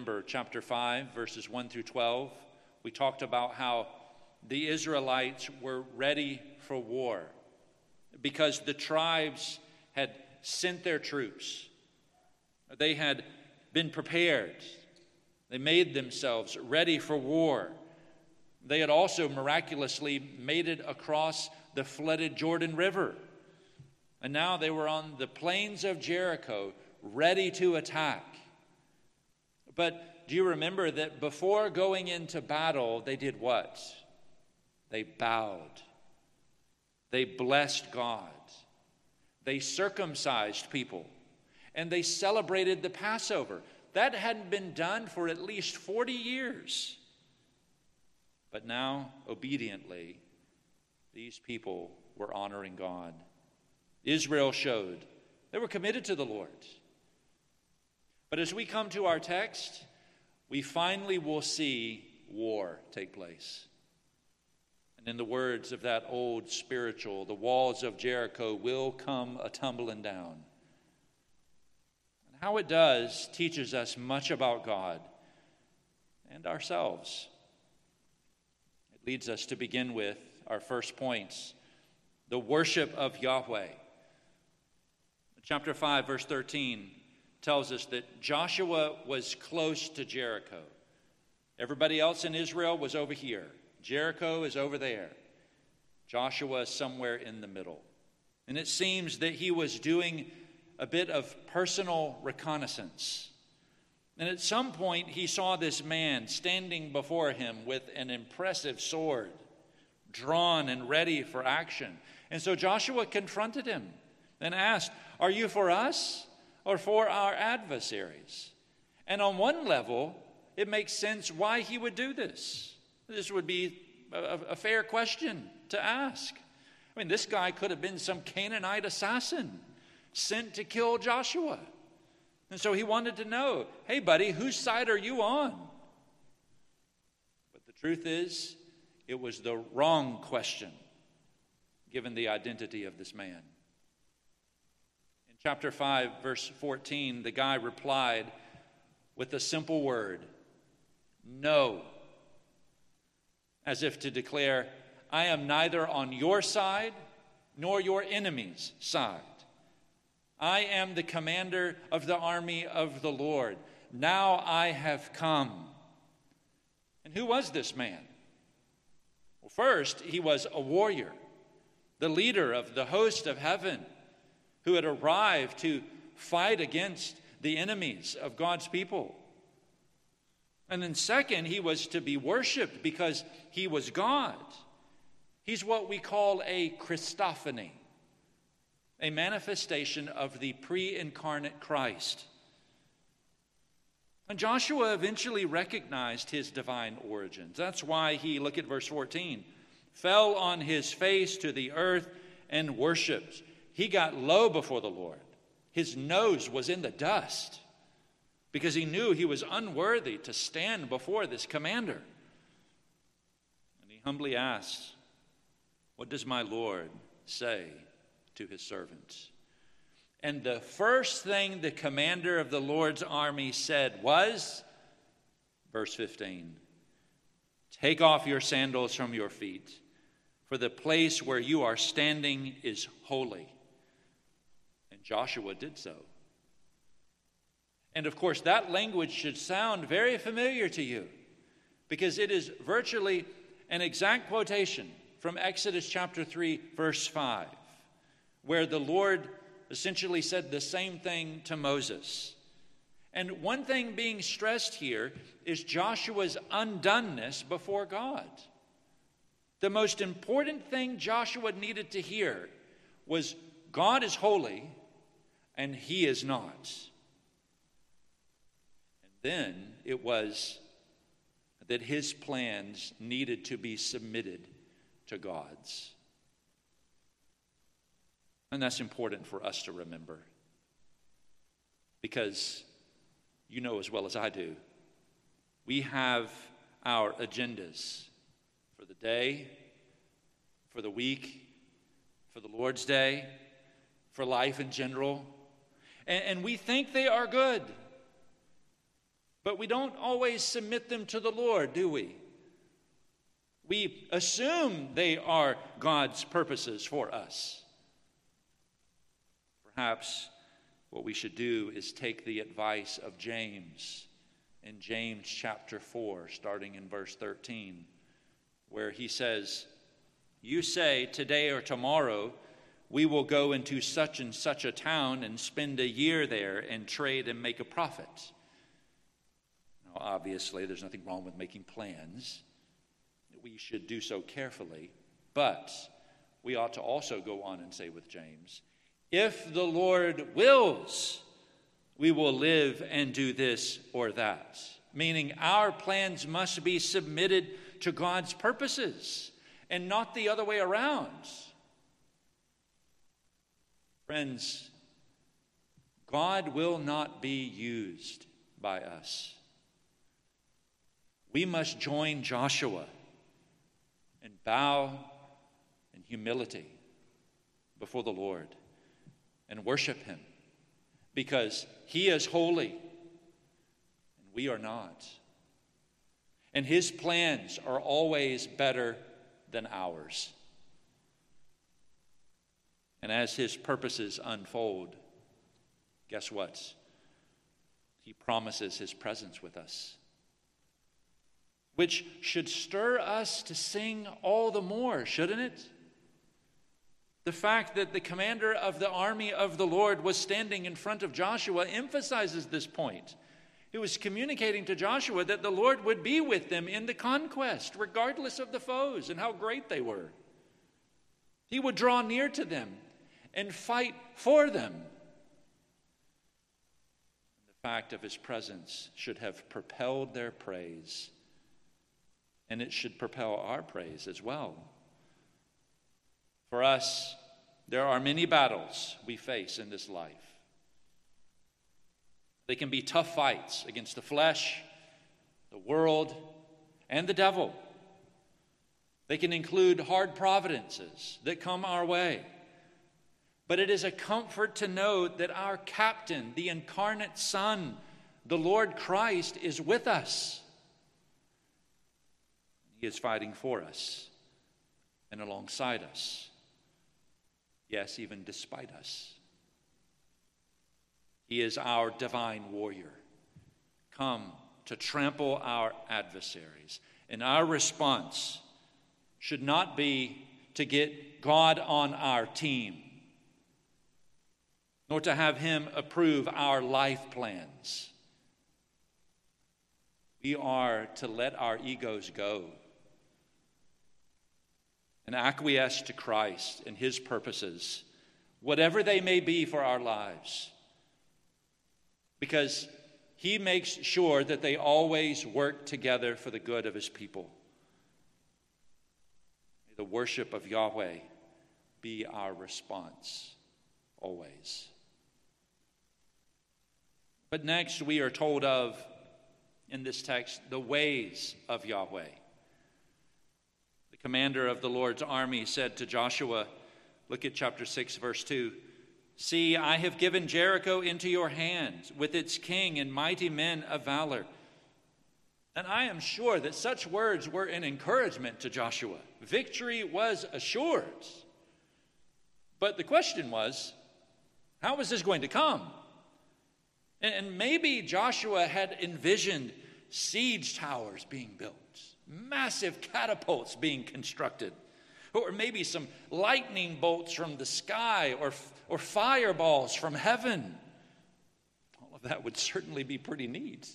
remember chapter 5, verses 1 through 12, we talked about how the Israelites were ready for war because the tribes had sent their troops. They had been prepared. They made themselves ready for war. They had also miraculously made it across the flooded Jordan River. And now they were on the plains of Jericho, ready to attack. But do you remember that before going into battle, they did what? They bowed. They blessed God. They circumcised people. And they celebrated the Passover. That hadn't been done for at least 40 years. But now, obediently, these people were honoring God. Israel showed they were committed to the Lord. But as we come to our text, we finally will see war take place. And in the words of that old spiritual, the walls of Jericho will come a-tumbling down. And how it does teaches us much about God and ourselves. It leads us to begin with our first points, the worship of Yahweh. Chapter 5, verse 13 tells us that Joshua was close to Jericho. Everybody else in Israel was over here. Jericho is over there. Joshua is somewhere in the middle. And it seems that he was doing a bit of personal reconnaissance. And at some point, he saw this man standing before him with an impressive sword, drawn and ready for action. And so Joshua confronted him and asked, "Are you for us or for our adversaries?" And on one level, it makes sense why he would do this. This would be a fair question to ask. I mean, this guy could have been some Canaanite assassin sent to kill Joshua. And so he wanted to know, hey, buddy, whose side are you on? But the truth is, it was the wrong question, given the identity of this man. In chapter 5, verse 14, the guy replied with a simple word, "No," as if to declare, I am neither on your side nor your enemy's side. I am the commander of the army of the Lord. Now I have come. And who was this man? Well, first, he was a warrior, the leader of the host of heaven, who had arrived to fight against the enemies of God's people. And then second, he was to be worshiped because he was God. He's what we call a Christophany, a manifestation of the pre-incarnate Christ. And Joshua eventually recognized his divine origins. That's why he, look at verse 14, fell on his face to the earth and worshiped. He got low before the Lord. His nose was in the dust because he knew he was unworthy to stand before this commander. And he humbly asked, "What does my Lord say to his servants?" And the first thing the commander of the Lord's army said was, verse 15, "Take off your sandals from your feet, for the place where you are standing is holy." And Joshua did so. And of course, that language should sound very familiar to you, because it is virtually an exact quotation from Exodus chapter 3, verse 5, where the Lord essentially said the same thing to Moses. And one thing being stressed here is Joshua's undoneness before God. The most important thing Joshua needed to hear was God is holy and he is not. And then it was that his plans needed to be submitted to God's. And that's important for us to remember, because you know as well as I do, we have our agendas for the day, for the week, for the Lord's Day, for life in general, and we think they are good. But we don't always submit them to the Lord, do we? We assume they are God's purposes for us. Perhaps what we should do is take the advice of James in James chapter 4, starting in verse 13, where he says, "You say, today or tomorrow, we will go into such and such a town and spend a year there and trade and make a profit." Now, obviously, there's nothing wrong with making plans. We should do so carefully. But we ought to also go on and say with James, if the Lord wills, we will live and do this or that. Meaning our plans must be submitted to God's purposes and not the other way around. Friends, God will not be used by us. We must join Joshua and bow in humility before the Lord and worship him, because he is holy and we are not. And his plans are always better than ours. And as his purposes unfold, guess what? He promises his presence with us, which should stir us to sing all the more, shouldn't it? The fact that the commander of the army of the Lord was standing in front of Joshua emphasizes this point. He was communicating to Joshua that the Lord would be with them in the conquest, regardless of the foes and how great they were. He would draw near to them and fight for them. The fact of his presence should have propelled their praise, and it should propel our praise as well. For us, there are many battles we face in this life. They can be tough fights against the flesh, the world, and the devil. They can include hard providences that come our way. But it is a comfort to know that our captain, the incarnate Son, the Lord Christ, is with us. He is fighting for us and alongside us. Yes, even despite us. He is our divine warrior, come to trample our adversaries. And our response should not be to get God on our team, nor to have him approve our life plans. We are to let our egos go and acquiesce to Christ and his purposes, whatever they may be for our lives, because he makes sure that they always work together for the good of his people. May the worship of Yahweh be our response always. But next we are told of, in this text, the ways of Yahweh. The commander of the Lord's army said to Joshua, look at chapter 6, verse 2, "See, I have given Jericho into your hands, with its king and mighty men of valor." And I am sure that such words were an encouragement to Joshua. Victory was assured. But the question was, how was this going to come? And maybe Joshua had envisioned siege towers being built, massive catapults being constructed, or maybe some lightning bolts from the sky, or fireballs from heaven. All of that would certainly be pretty neat.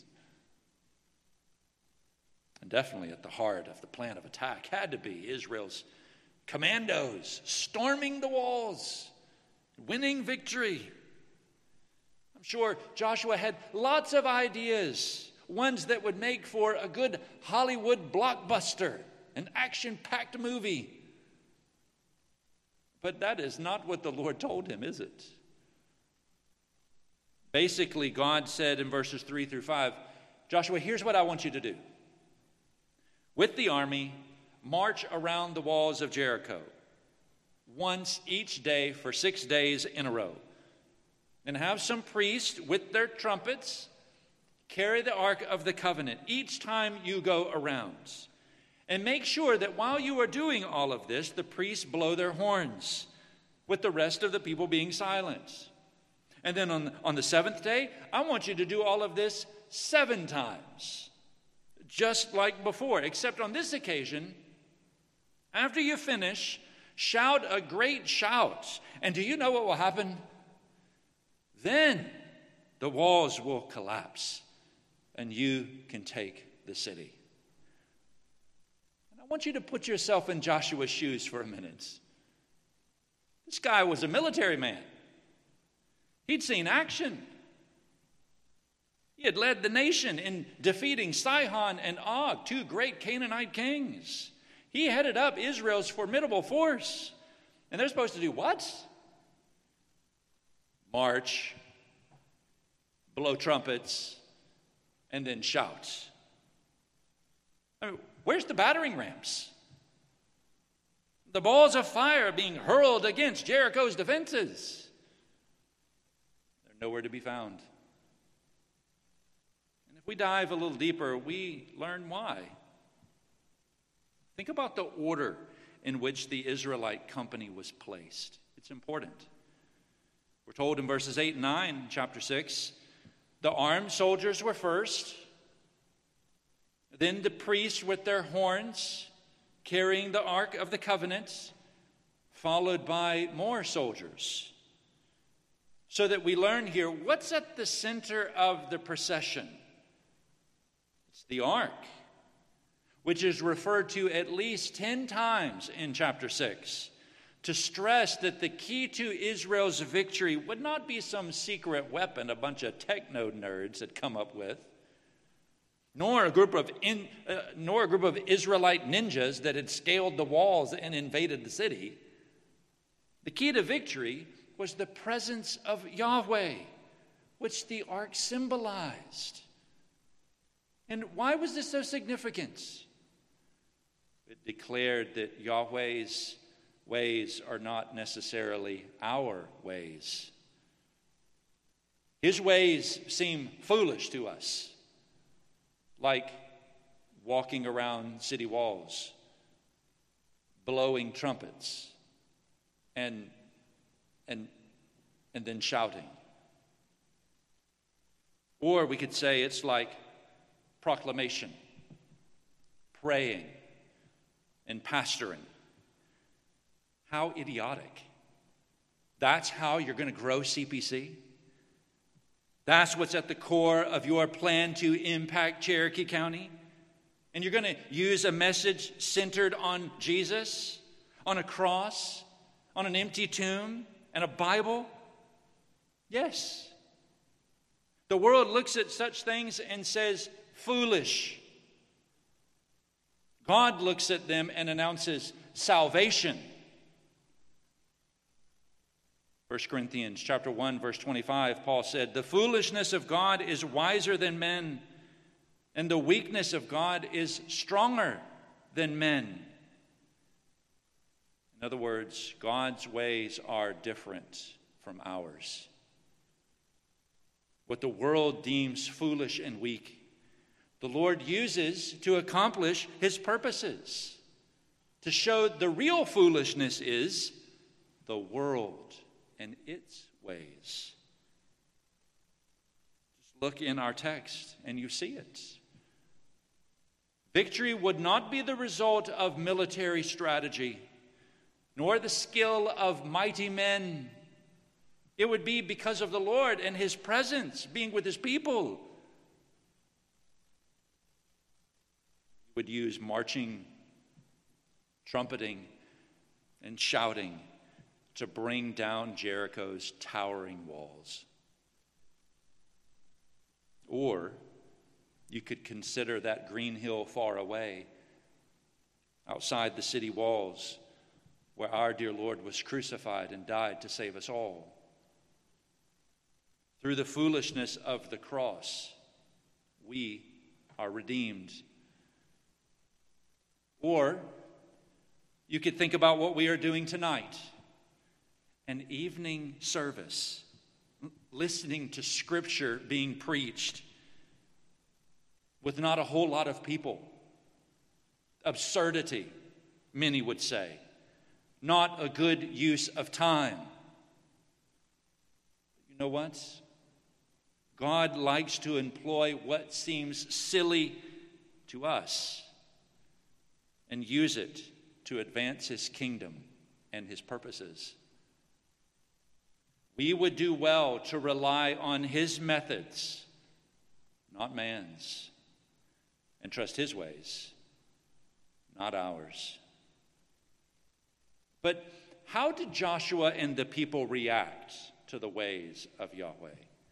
And definitely at the heart of the plan of attack had to be Israel's commandos storming the walls, winning victory. I'm sure Joshua had lots of ideas, ones that would make for a good Hollywood blockbuster, an action-packed movie. But that is not what the Lord told him, is it? Basically, God said in verses 3 through 5, Joshua, here's what I want you to do. With the army, march around the walls of Jericho once each day for 6 days in a row. And have some priests with their trumpets carry the Ark of the Covenant each time you go around. And make sure that while you are doing all of this, the priests blow their horns, with the rest of the people being silent. And then on the seventh day, I want you to do all of this 7 times, just like before, except on this occasion, after you finish, shout a great shout. And do you know what will happen? Then the walls will collapse, and you can take the city. And I want you to put yourself in Joshua's shoes for a minute. This guy was a military man. He'd seen action. He had led the nation in defeating Sihon and Og, 2 great Canaanite kings. He headed up Israel's formidable force. And they're supposed to do what? March, blow trumpets, and then shout. I mean, where's the battering rams? The balls of fire being hurled against Jericho's defenses. They're nowhere to be found. And if we dive a little deeper, we learn why. Think about the order in which the Israelite company was placed. It's important. We're told in verses 8 and 9, chapter 6, the armed soldiers were first, then the priests with their horns, carrying the Ark of the Covenant, followed by more soldiers. So that we learn here, what's at the center of the procession? It's the Ark, which is referred to at least 10 times in chapter 6, to stress that the key to Israel's victory would not be some secret weapon a bunch of techno nerds had come up with, nor a group of Israelite ninjas that had scaled the walls and invaded the city. The key to victory was the presence of Yahweh, which the ark symbolized. And why was this so significant? It declared that Yahweh's ways are not necessarily our ways. His ways seem foolish to us, like walking around city walls, blowing trumpets, and then shouting. Or we could say it's like proclamation, praying, and pastoring. How idiotic. That's how you're going to grow CPC? That's what's at the core of your plan to impact Cherokee County? And you're going to use a message centered on Jesus, on a cross, on an empty tomb, and a Bible? Yes. The world looks at such things and says, foolish. God looks at them and announces salvation. 1 Corinthians chapter 1, verse 25, Paul said, the foolishness of God is wiser than men, and the weakness of God is stronger than men. In other words, God's ways are different from ours. What the world deems foolish and weak, the Lord uses to accomplish his purposes, to show the real foolishness is the world and its ways. Just look in our text and you see it. Victory would not be the result of military strategy, nor the skill of mighty men. It would be because of the Lord and his presence being with his people. He would use marching, trumpeting, and shouting to bring down Jericho's towering walls. Or you could consider that green hill far away, outside the city walls, where our dear Lord was crucified and died to save us all. Through the foolishness of the cross, we are redeemed. Or you could think about what we are doing tonight. An evening service, listening to Scripture being preached, with not a whole lot of people. Absurdity, many would say. Not a good use of time. You know what? God likes to employ what seems silly to us and use it to advance his kingdom and his purposes. We would do well to rely on his methods, not man's, and trust his ways, not ours. But how did Joshua and the people react to the ways of Yahweh?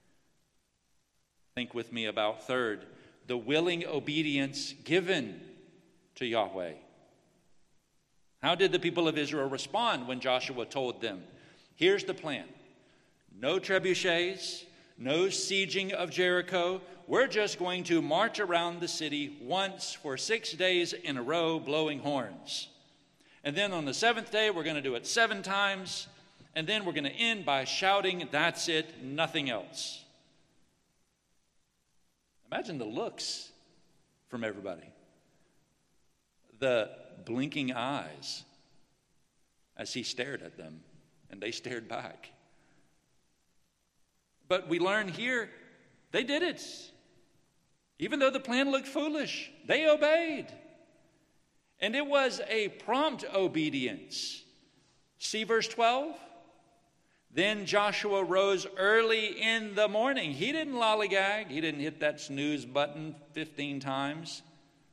Think with me about third, the willing obedience given to Yahweh. How did the people of Israel respond when Joshua told them, here's the plan. No trebuchets, no sieging of Jericho. We're just going to march around the city once for 6 days in a row, blowing horns. And then on the seventh day, we're going to do it 7 times. And then we're going to end by shouting, that's it, nothing else. Imagine the looks from everybody. The blinking eyes as he stared at them, and they stared back. But we learn here, they did it. Even though the plan looked foolish, they obeyed. And it was a prompt obedience. See verse 12? Then Joshua rose early in the morning. He didn't lollygag. He didn't hit that snooze button 15 times.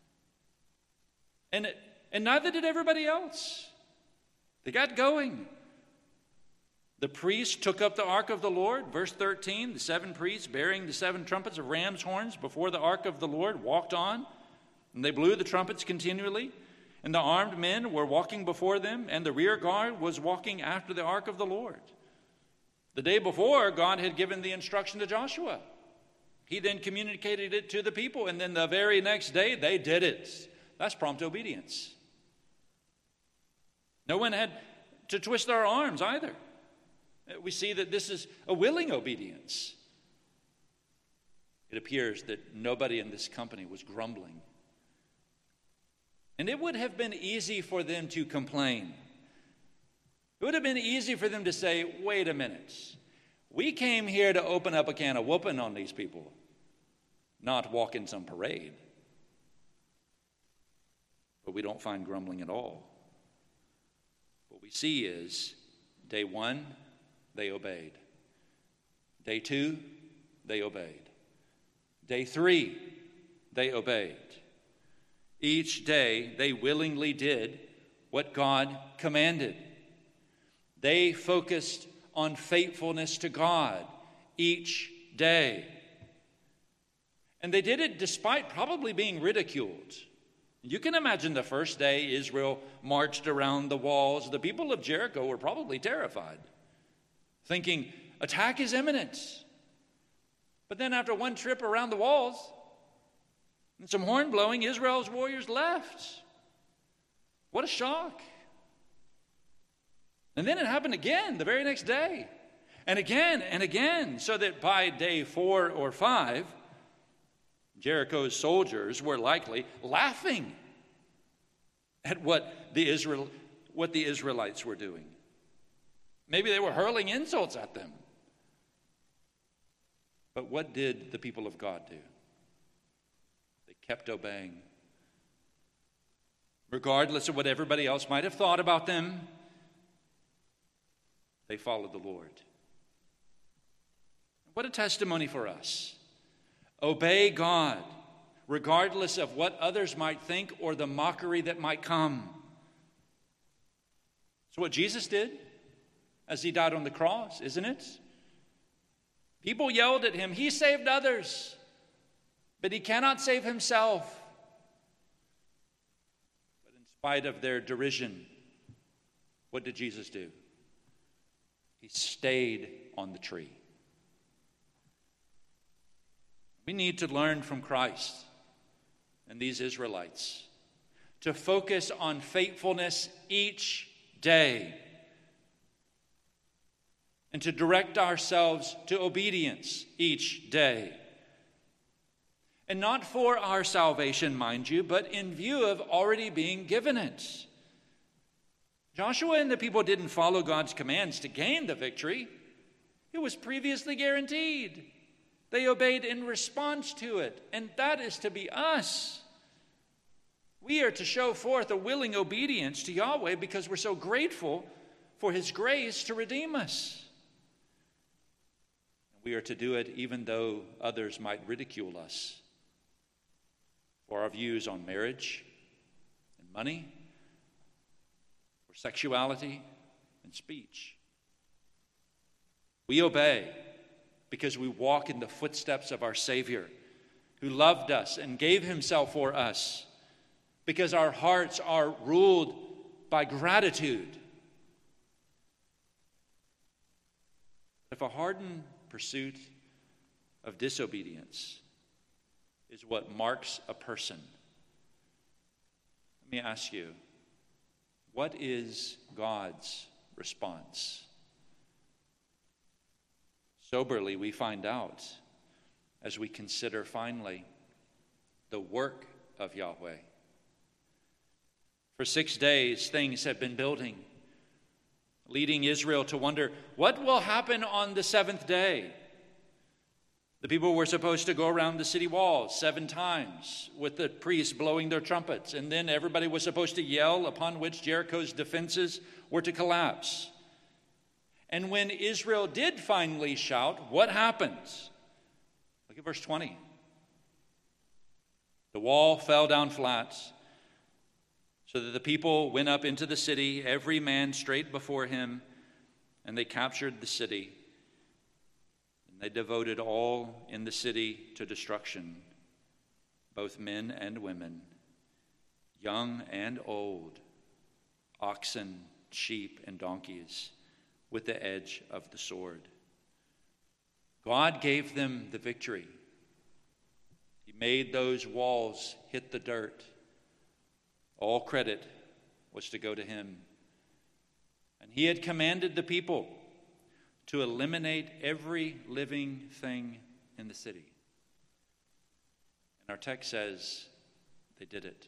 And neither did everybody else. They got going. The priests took up the ark of the Lord. Verse 13, the 7 priests bearing the 7 trumpets of ram's horns before the ark of the Lord walked on. And they blew the trumpets continually. And the armed men were walking before them, and the rear guard was walking after the ark of the Lord. The day before, God had given the instruction to Joshua. He then communicated it to the people, and then the very next day, they did it. That's prompt obedience. No one had to twist their arms either. We see that this is a willing obedience. It appears that nobody in this company was grumbling. And it would have been easy for them to complain. It would have been easy for them to say, wait a minute. We came here to open up a can of whooping on these people, not walk in some parade. But we don't find grumbling at all. What we see is, day 1, they obeyed. Day 2, they obeyed. Day 3, they obeyed. Each day, they willingly did what God commanded. They focused on faithfulness to God each day. And they did it despite probably being ridiculed. You can imagine the first day Israel marched around the walls. The people of Jericho were probably terrified, thinking, attack is imminent. But then after one trip around the walls and some horn blowing, Israel's warriors left. What a shock. And then it happened again the very next day, and again, so that by day 4 or 5, Jericho's soldiers were likely laughing at what the Israelites were doing. Maybe they were hurling insults at them. But what did the people of God do? They kept obeying. Regardless of what everybody else might have thought about them, they followed the Lord. What a testimony for us. Obey God, regardless of what others might think or the mockery that might come. It's what Jesus did as he died on the cross, isn't it? People yelled at him, he saved others, but he cannot save himself. But in spite of their derision, what did Jesus do? He stayed on the tree. We need to learn from Christ and these Israelites to focus on faithfulness each day and to direct ourselves to obedience each day. And not for our salvation, mind you, but in view of already being given it. Joshua and the people didn't follow God's commands to gain the victory. It was previously guaranteed. They obeyed in response to it, and that is to be us. We are to show forth a willing obedience to Yahweh because we're so grateful for his grace to redeem us. We are to do it even though others might ridicule us for our views on marriage and money, for sexuality and speech. We obey because we walk in the footsteps of our Savior, who loved us and gave himself for us, because our hearts are ruled by gratitude. If a hardened pursuit of disobedience is what marks a person, let me ask you, what is God's response? Soberly, we find out as we consider finally the work of Yahweh. For 6 days, things have been building, leading Israel to wonder, what will happen on the seventh day? The people were supposed to go around the city walls 7 times with the priests blowing their trumpets, and then everybody was supposed to yell, upon which Jericho's defenses were to collapse. And when Israel did finally shout, what happens? Look at verse 20. The wall fell down flat, so that the people went up into the city, every man straight before him, and they captured the city. And they devoted all in the city to destruction, both men and women, young and old, oxen, sheep, and donkeys, with the edge of the sword. God gave them the victory. He made those walls hit the dirt. All credit was to go to him. And he had commanded the people to eliminate every living thing in the city. And our text says they did it.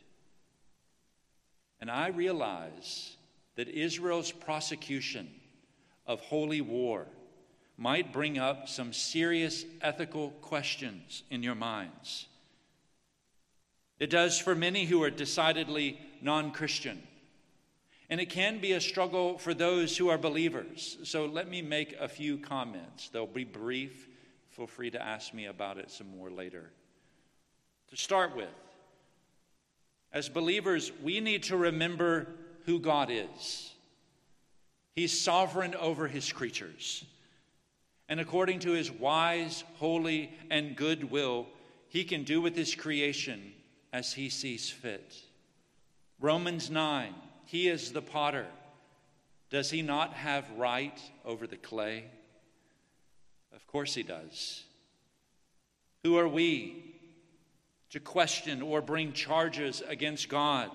And I realize that Israel's prosecution of holy war might bring up some serious ethical questions in your minds. It does for many who are decidedly non-Christian. And it can be a struggle for those who are believers. So let me make a few comments. They'll be brief. Feel free to ask me about it some more later. To start with, as believers, we need to remember who God is. He's sovereign over his creatures. And according to his wise, holy, and good will, he can do with his creation as he sees fit. Romans 9, he is the potter. Does he not have right over the clay? Of course he does. Who are we to question or bring charges against God?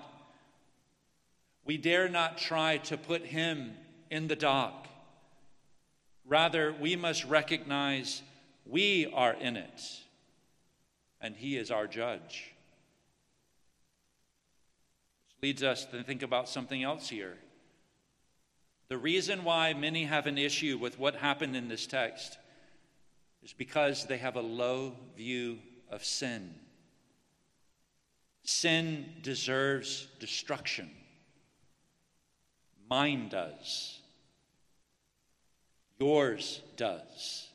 We dare not try to put him in the dock. Rather, we must recognize we are in it, and he is our judge. Leads us to think about something else here. The reason why many have an issue with what happened in this text is because they have a low view of sin. Sin deserves destruction. Mine does. Yours does.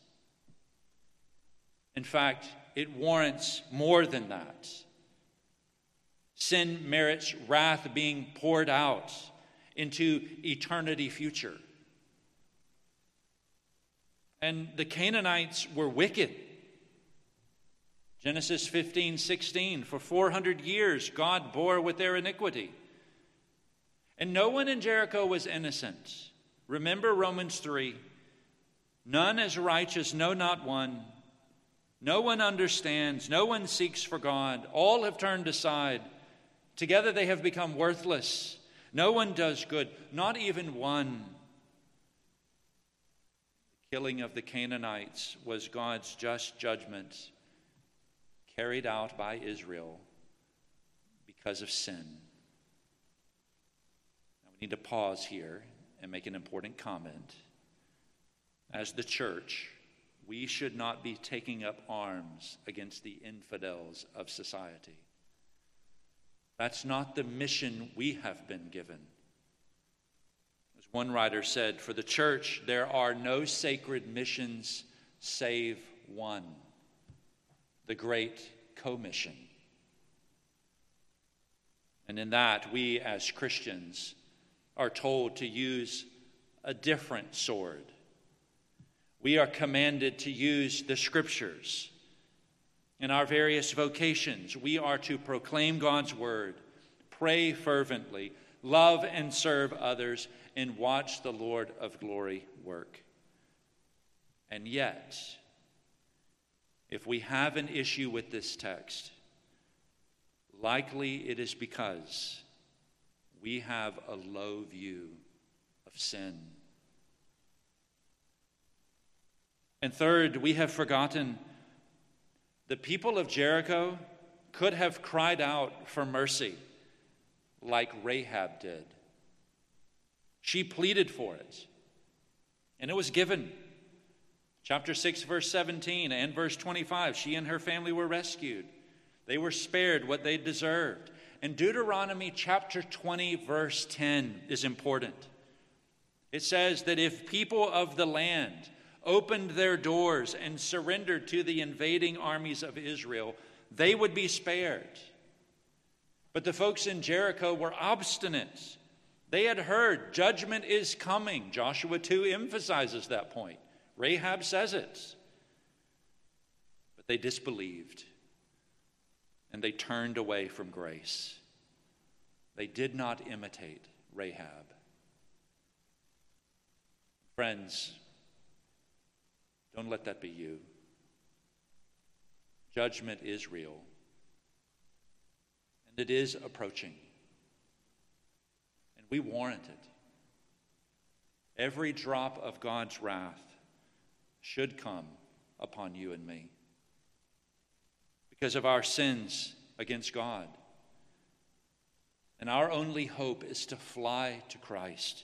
In fact, it warrants more than that. Sin merits wrath being poured out into eternity future. And the Canaanites were wicked. Genesis 15:16, for 400 years God bore with their iniquity. And no one in Jericho was innocent. Remember Romans 3, none is righteous, no, not one. No one understands, no one seeks for God. All have turned aside. Together they have become worthless. No one does good, not even one. The killing of the Canaanites was God's just judgment carried out by Israel because of sin. Now, we need to pause here and make an important comment. As the church, we should not be taking up arms against the infidels of society. That's not the mission we have been given. As one writer said, for the church, there are no sacred missions save one, the Great Commission. And in that, we as Christians are told to use a different sword. We are commanded to use the Scriptures. In our various vocations, we are to proclaim God's word, pray fervently, love and serve others, and watch the Lord of glory work. And yet, if we have an issue with this text, likely it is because we have a low view of sin. And third, we have forgotten the people of Jericho could have cried out for mercy like Rahab did. She pleaded for it, and it was given. Chapter 6, verse 17 and verse 25, she and her family were rescued. They were spared what they deserved. And Deuteronomy chapter 20, verse 10 is important. It says that if people of the land opened their doors and surrendered to the invading armies of Israel, they would be spared. But the folks in Jericho were obstinate. They had heard judgment is coming. Joshua 2 emphasizes that point. Rahab says it. But they disbelieved, and they turned away from grace. They did not imitate Rahab. Friends, don't let that be you. Judgment is real, and it is approaching, and we warrant it. Every drop of God's wrath should come upon you and me because of our sins against God. And our only hope is to fly to Christ.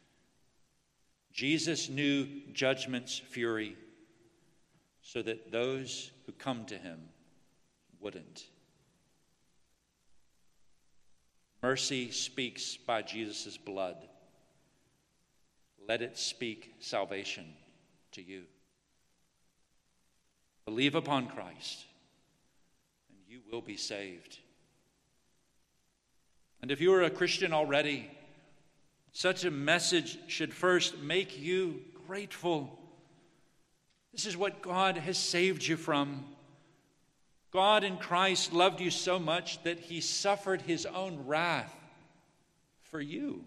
Jesus knew judgment's fury so that those who come to him wouldn't. Mercy speaks by Jesus' blood. Let it speak salvation to you. Believe upon Christ, and you will be saved. And if you are a Christian already, such a message should first make you grateful. This is what God has saved you from. God in Christ loved you so much that he suffered his own wrath for you.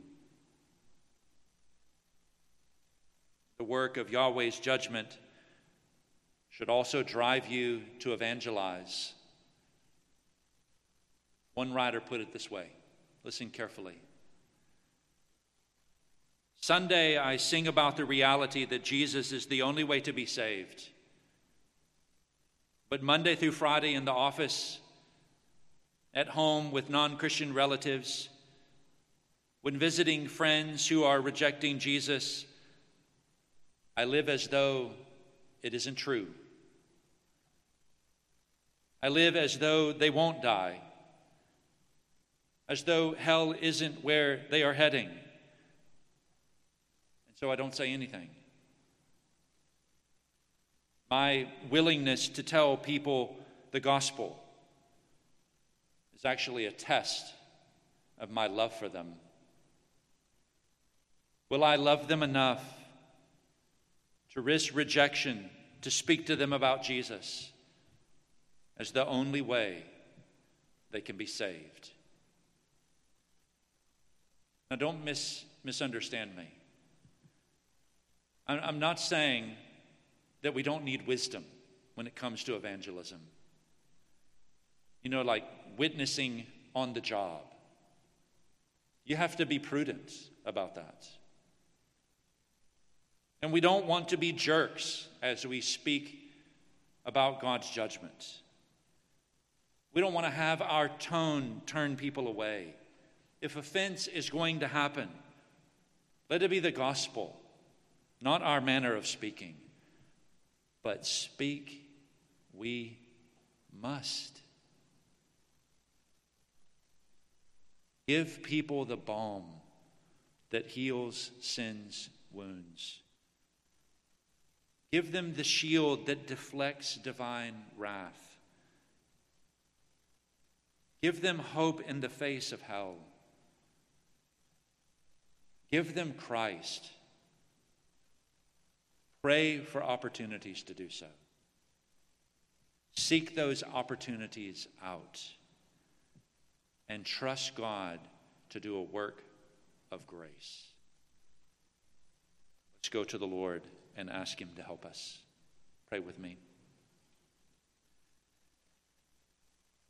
The work of Yahweh's judgment should also drive you to evangelize. One writer put it this way. Listen carefully. Sunday, I sing about the reality that Jesus is the only way to be saved. But Monday through Friday in the office, at home with non-Christian relatives, when visiting friends who are rejecting Jesus, I live as though it isn't true. I live as though they won't die, as though hell isn't where they are heading. And so I don't say anything. My willingness to tell people the gospel is actually a test of my love for them. Will I love them enough to risk rejection to speak to them about Jesus as the only way they can be saved? Now, don't misunderstand me. I'm not saying that we don't need wisdom when it comes to evangelism. You know, like witnessing on the job. You have to be prudent about that. And we don't want to be jerks as we speak about God's judgment. We don't want to have our tone turn people away. If offense is going to happen, let it be the gospel, not our manner of speaking. But speak we must. Give people the balm that heals sin's wounds. Give them the shield that deflects divine wrath. Give them hope in the face of hell. Give them Christ. Pray for opportunities to do so. Seek those opportunities out and trust God to do a work of grace. Let's go to the Lord and ask him to help us. Pray with me.